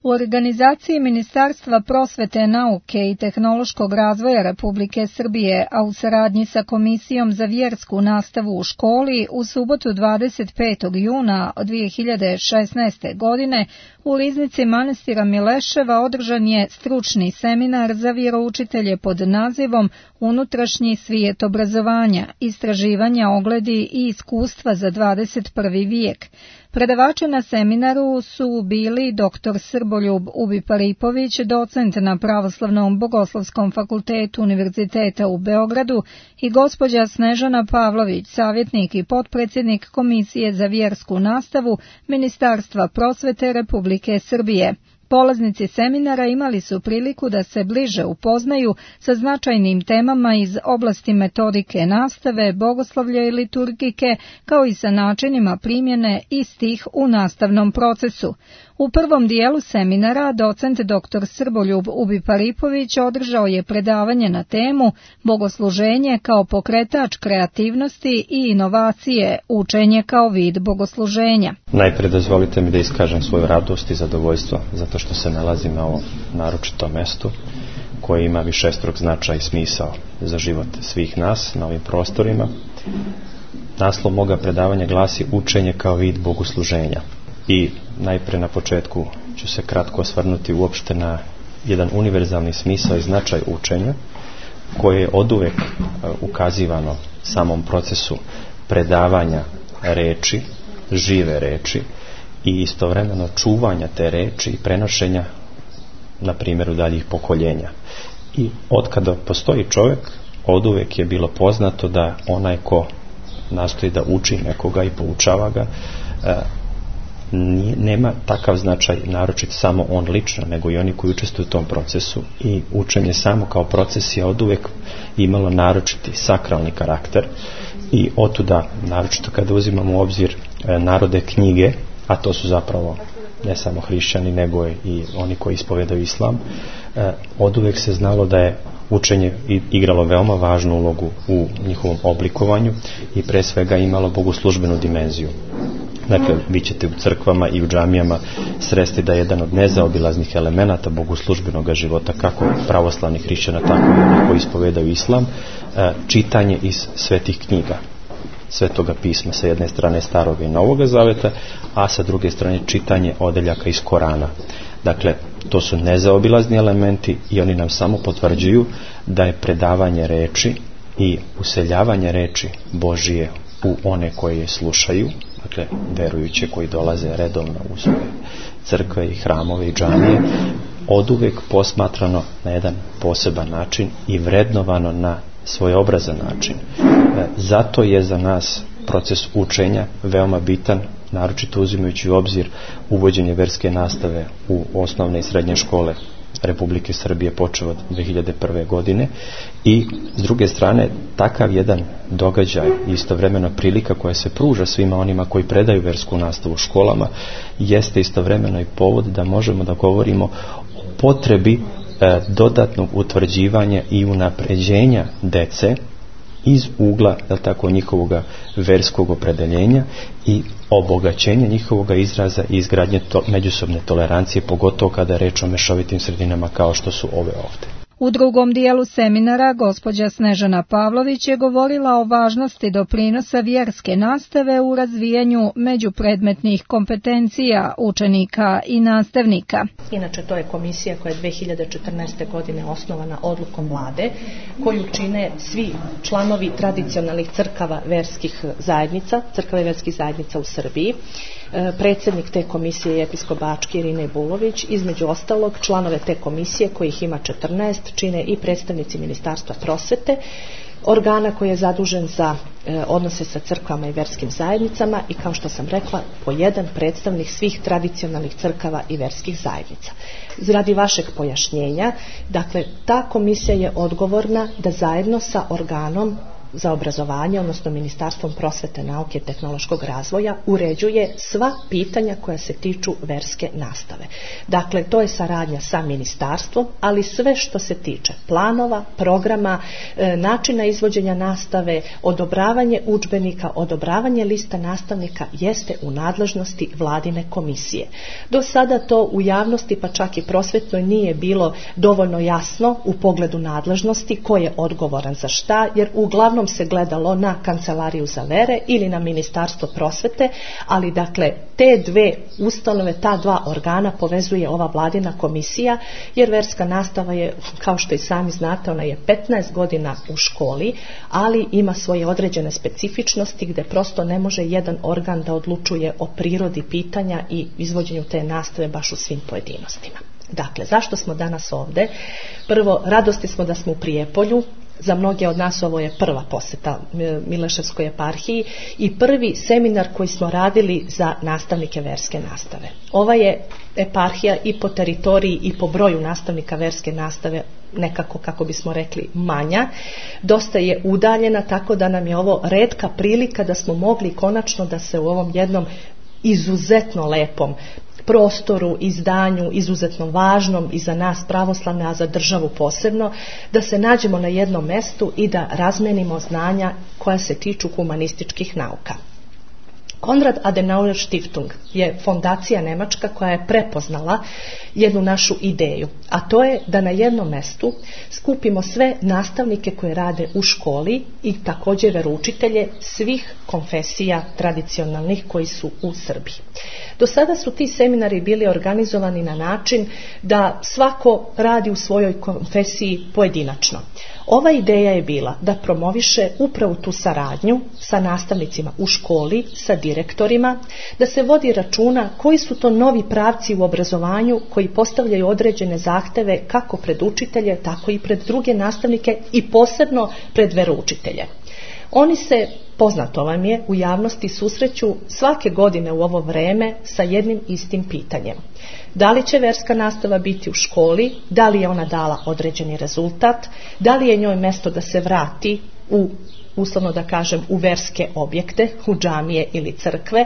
U organizaciji Ministarstva prosvete, nauke i tehnološkog razvoja Republike Srbije, a u saradnji sa Komisijom za vjersku nastavu u školi, u subotu 25. juna 2016. godine u Riznici manastira Mileševa održan je stručni seminar za vjeroučitelje pod nazivom Unutrašnji svijet obrazovanja, istraživanja, ogledi i iskustva za 21. vijek. Predavači na seminaru su bili dr. Srboljub Ubiparipović, docent na Pravoslavnom bogoslovskom fakultetu Univerziteta u Beogradu, i gospođa Snežana Pavlović, savjetnik i potpredsjednik Komisije za vjersku nastavu Ministarstva prosvete Republike Srbije. Polaznici seminara imali su priliku da se bliže upoznaju sa značajnim temama iz oblasti metodike nastave, bogoslovlja i liturgike, kao i sa načinima primjene istih u nastavnom procesu. U prvom dijelu seminara docent dr. Srboljub Ubiparipović održao je predavanje na temu Bogosluženje kao pokretač kreativnosti i inovacije, učenje kao vid bogosluženja. Najprije dozvolite mi da iskažem svoju radost i zadovoljstvo zato što se nalazim na ovom naročitom mjestu koje ima višestruk značaj i smisao za život svih nas na ovim prostorima. Naslov moga predavanja glasi Učenje kao vid bogosluženja. I najprije na početku ću se kratko osvrnuti uopšte na jedan univerzalni smisao i značaj učenja koje je oduvek ukazivano samom procesu predavanja reči, žive reči i istovremeno čuvanja te reči i prenošenja na primjeru daljih pokoljenja. I otkada postoji čovjek, oduvek je bilo poznato da onaj ko nastoji da uči nekoga i poučava ga, nema takav značaj naročit samo on lično, nego i oni koji učestvuju u tom procesu, i učenje samo kao proces je oduvek imalo naročiti sakralni karakter i otuda, naročito kada uzimamo u obzir narode knjige, a to su zapravo ne samo hrišćani nego i oni koji ispovedaju islam, oduvek se znalo da je učenje igralo veoma važnu ulogu u njihovom oblikovanju i pre svega imalo bogoslužbenu dimenziju. Dakle, vi ćete u crkvama i u džamijama sresti da je jedan od nezaobilaznih elemenata bogoslužbenog života kako pravoslavnih hrišćana, tako i onih koji ispovedaju islam, čitanje iz svetih knjiga, Svetoga pisma, sa jedne strane Staroga i Novoga zaveta, a sa druge strane čitanje odeljaka iz Korana. Dakle, to su nezaobilazni elementi i oni nam samo potvrđuju da je predavanje reči i useljavanje reči Božije u one koje je slušaju, dakle verujuće koji dolaze redovno u svoje crkve i hramove i džamije, oduvek posmatrano na jedan poseban način i vrednovano na svojobrazan način. Zato je za nas proces učenja veoma bitan, naročito uzimajući u obzir uvođenje verske nastave u osnovne i srednje škole Republike Srbije počeo od 2001. godine, i s druge strane takav jedan događaj, istovremeno prilika koja se pruža svima onima koji predaju versku nastavu u školama, jeste istovremeno i povod da možemo da govorimo o potrebi dodatnog utvrđivanja i unapređenja dece iz ugla, da tako, njihovog verskog opredeljenja i obogaćenja njihovog izraza i izgradnje međusobne tolerancije, pogotovo kada je reč o mešovitim sredinama kao što su ove ovdje. U drugom dijelu seminara gospođa Snežana Pavlović je govorila o važnosti doprinosa vjerske nastave u razvijanju međupredmetnih kompetencija učenika i nastavnika. Inače, to je komisija koja je 2014. godine osnovana odlukom vlade, koju čine svi članovi tradicionalnih crkava verskih zajednica, crkava verskih zajednica u Srbiji. Predsjednik te komisije je episkop Bački Irine Bulović. Između ostalog, članove te komisije, kojih ima 14, čine i predstavnici Ministarstva prosvete, organa koji je zadužen za odnose sa crkvama i verskim zajednicama, i kao što sam rekla, po jedan predstavnik svih tradicionalnih crkava i verskih zajednica. Radi vašeg pojašnjenja, dakle, ta komisija je odgovorna da zajedno sa organom za obrazovanje, odnosno Ministarstvom prosvete, nauke i tehnološkog razvoja, uređuje sva pitanja koja se tiču verske nastave. Dakle, to je saradnja sa ministarstvom, ali sve što se tiče planova, programa, načina izvođenja nastave, odobravanje udžbenika, odobravanje lista nastavnika jeste u nadležnosti Vladine komisije. Do sada to u javnosti, pa čak i prosvetnoj, nije bilo dovoljno jasno u pogledu nadležnosti ko je odgovoran za šta, jer uglavnom se gledalo na Kancelariju za vere ili na Ministarstvo prosvete, ali dakle te dve ustanove, ta dva organa povezuje ova Vladina komisija, jer verska nastava je, kao što i sami znate, ona je 15 godina u školi, ali ima svoje određene specifičnosti gdje prosto ne može jedan organ da odlučuje o prirodi pitanja i izvođenju te nastave baš u svim pojedinostima. Dakle, zašto smo danas ovdje? Prvo, radosti smo da smo u Prijepolju. Za mnoge od nas ovo je prva posjeta Mileševskoj eparhiji i prvi seminar koji smo radili za nastavnike verske nastave. Ova je eparhija i po teritoriji i po broju nastavnika verske nastave nekako, kako bismo rekli, manja. Dosta je udaljena, tako da nam je ovo retka prilika da smo mogli konačno da se u ovom jednom izuzetno lepom prostoru, izdanju, izuzetno važnom i za nas pravoslavne, a za državu posebno, da se nađemo na jednom mestu i da razmenimo znanja koja se tiču humanističkih nauka. Konrad Adenauer Stiftung je fondacija nemačka koja je prepoznala jednu našu ideju, a to je da na jednom mestu skupimo sve nastavnike koje rade u školi i također veroučitelje svih konfesija tradicionalnih koji su u Srbiji. Do sada su ti seminari bili organizovani na način da svako radi u svojoj konfesiji pojedinačno. Ova ideja je bila da promoviše upravo tu saradnju sa nastavnicima u školi, sa direktorima, da se vodi računa koji su to novi pravci u obrazovanju koji postavljaju određene zahteve kako pred učitelje, tako i pred druge nastavnike i posebno pred veroučitelje. Oni se, poznato vam je, u javnosti susreću svake godine u ovo vreme sa jednim istim pitanjem. Da li će verska nastava biti u školi, da li je ona dala određeni rezultat, da li je njoj mjesto da se vrati u, uslovno da kažem, u verske objekte, u džamije ili crkve,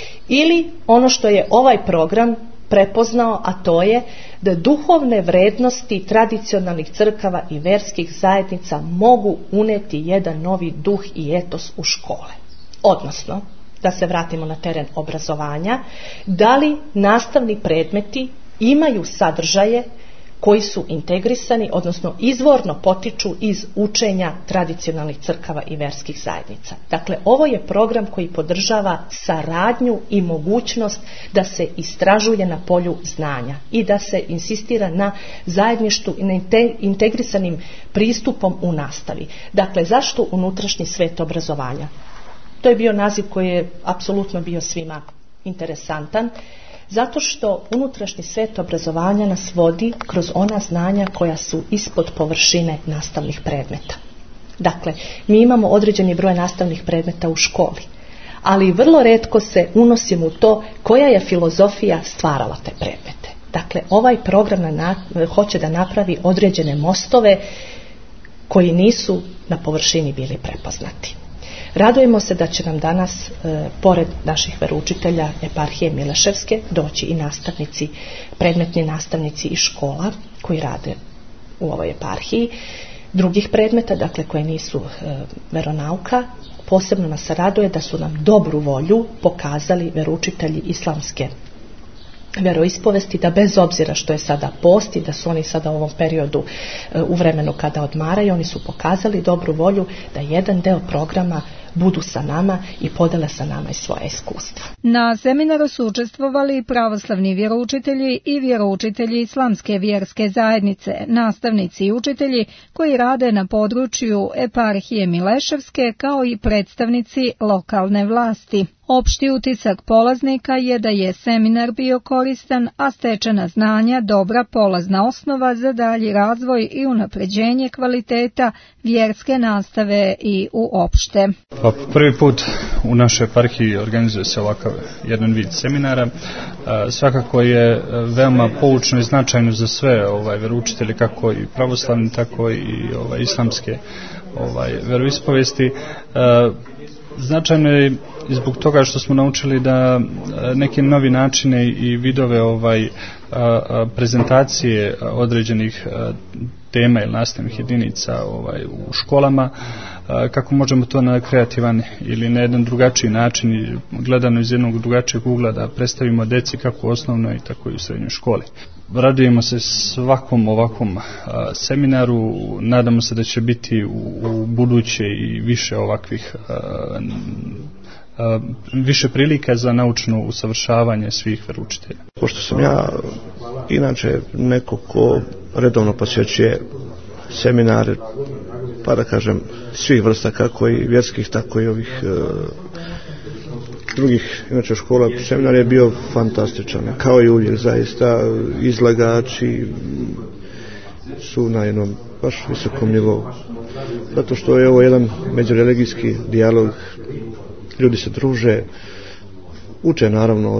ili ono što je ovaj program prepoznao, a to je da duhovne vrednosti tradicionalnih crkava i verskih zajednica mogu uneti jedan novi duh i etos u škole. Odnosno, da se vratimo na teren obrazovanja, da li nastavni predmeti imaju sadržaje koji su integrisani, odnosno izvorno potiču iz učenja tradicionalnih crkava i verskih zajednica. Dakle, ovo je program koji podržava saradnju i mogućnost da se istražuje na polju znanja i da se insistira na zajedništvu i na integrisanim pristupom u nastavi. Dakle, zašto unutrašnji svet obrazovanja? To je bio naziv koji je apsolutno bio svima interesantan. Zato što unutrašnji svet obrazovanja nas vodi kroz ona znanja koja su ispod površine nastavnih predmeta. Dakle, mi imamo određeni broj nastavnih predmeta u školi, ali vrlo retko se unosimo u to koja je filozofija stvarala te predmete. Dakle, ovaj program hoće da napravi određene mostove koji nisu na površini bili prepoznati. Radujemo se da će nam danas, pored naših veroučitelja eparhije Mileševske, doći i nastavnici, predmetni nastavnici iz škola koji rade u ovoj eparhiji, drugih predmeta, dakle koje nisu veronauka. Posebno nas raduje da su nam dobru volju pokazali veroučitelji islamske veroispovesti, da bez obzira što je sada post i da su oni sada u ovom periodu u vremenu kada odmaraju, oni su pokazali dobru volju da jedan deo programa budu sa nama i podele sa nama i svoje iskustva. Na seminaru su učestvovali pravoslavni vjeroučitelji i vjeroučitelji islamske vjerske zajednice, nastavnici i učitelji koji rade na području eparhije Mileševske kao i predstavnici lokalne vlasti. Opšti utisak polaznika je da je seminar bio koristan, a stečena znanja dobra polazna osnova za dalji razvoj i unapređenje kvaliteta vjerske nastave i uopšte. Pa prvi put u našoj eparhiji organizuje se ovakav jedan vid seminara. Svakako je veoma poučno i značajno za sve veroučitelje, kako i pravoslavni, tako i islamske veroispovesti. Značajno je i zbog toga što smo naučili da neke novi načine i vidove prezentacije određenih tema ili nastavnih jedinica u školama, kako možemo to na kreativan ili na jedan drugačiji način, gledano iz jednog drugačijeg ugla, da predstavimo deci kako u osnovnoj, tako i u srednjoj školi. Radujemo se svakom ovakvom seminaru, nadamo se da će biti u buduće i više ovakvih više prilika za naučno usavršavanje svih veroučitelja. Pošto sam ja inače neko ko redovno posjećuje seminare, pa da kažem svih vrsta, kako i vjerskih, tako i ovih drugih, inače škola, seminar je bio fantastičan, kao i uvijek, zaista izlagači su na jednom baš visokom nivou, zato što je ovo jedan međureligijski dijalog, ljudi se druže, uče naravno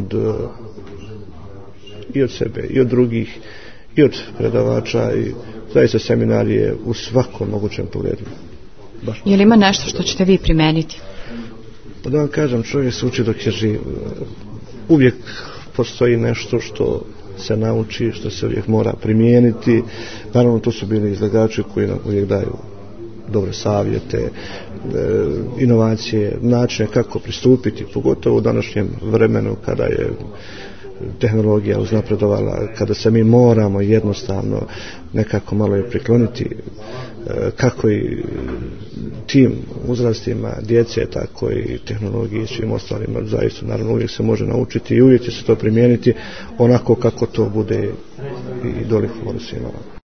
i od sebe, i od drugih, i od predavača, i zaista seminar je u svakom mogućem pogledu. Je li ima nešto što ćete vi primeniti? Pa da vam kažem, čovjek se uči dok je živ. Uvijek postoji nešto što se nauči, što se uvijek mora primijeniti. Naravno, to su bili izlagači koji nam uvijek daju dobre savjete, inovacije, načine kako pristupiti, pogotovo u današnjem vremenu kada je tehnologija uznapredovala, kada se mi moramo jednostavno nekako malo je prikloniti, kako i tim uzrastima djece, tako i tehnologiji i svim ostalima, zaista naravno uvijek se može naučiti i uvijek će se to primijeniti onako kako to bude i dolikuvalo svima.